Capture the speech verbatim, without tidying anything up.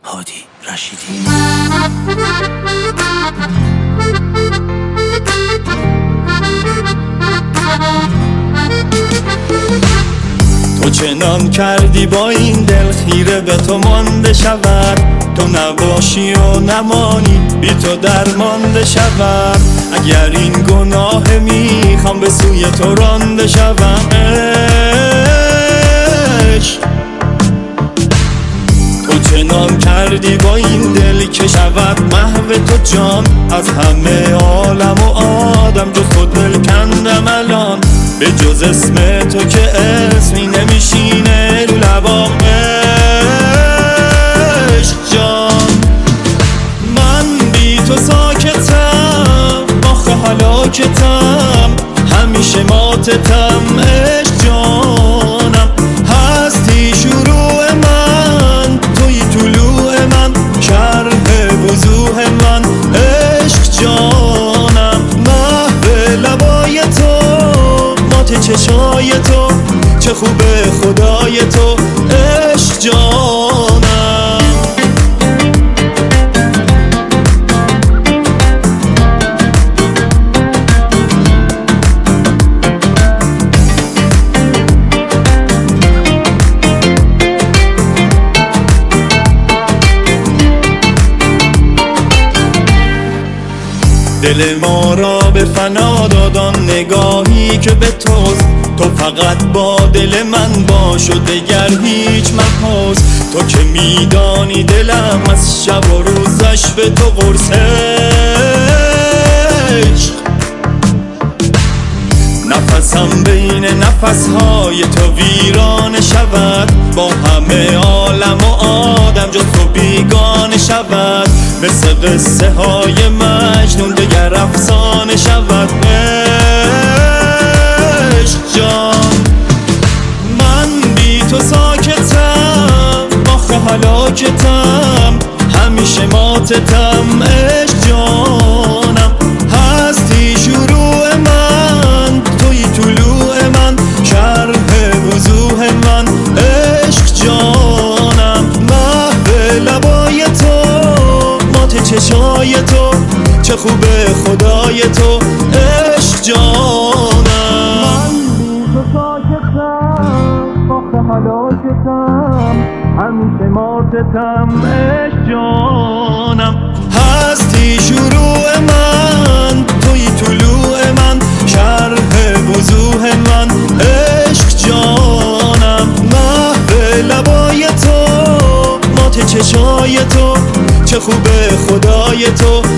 هادی رشیدی. تو چنان کردی با این دل خیره به تو مانده شود، تو نباشی و نمانی بی تو درمانده شود. اگر این گناه میخوام به سوی تو رانده شوم، عشق تو چنان کردی با این دل که شود محو تو جان. از همه عالم و آدم جز خود دل کندم الان، به جز اسم تو که اسمی نمیشینه رو لبام. عشق جان من بی تو ساکتم، آخه هلاکتم، همیشه ماتتم. عشق جانم هستی شروع من، توی طلوع من، شرح وضوح من. عشق جانم محو لبای تو، مات چشای تو، چه خوبه خدای تو. عشق جانم دل ما را به فنا دادان نگاهی که به توست. تو فقط با دل من باش و دگر هیچ مپرس. تو که میدانی دلم از شب و روزش به تو قرص. عشق نفسم بین نفسهای تو ویران شود، با همه عالم و آدم جز تو بیگانه شود. مثل قصه های مجنون دگر افسانه شود. عشق جان من بی تو ساکتم، آخه هلاکتم، همیشه ماتتم. عشق جانم هستی شروع من، توی طلوع من، شرح وضوح من. عشق جانم محو لبای تو، مات چشای تو، چه خوبه خدای تو. عشق جانم من بی تو ساکتم، آخه هلاکتم، همیشه ماتتم. عشق جانم هستی شروع من، توی طلوع من، شرح وضوح من. عشق جانم محو لبای تو، مات چشای تو، چه خوبه خدای تو.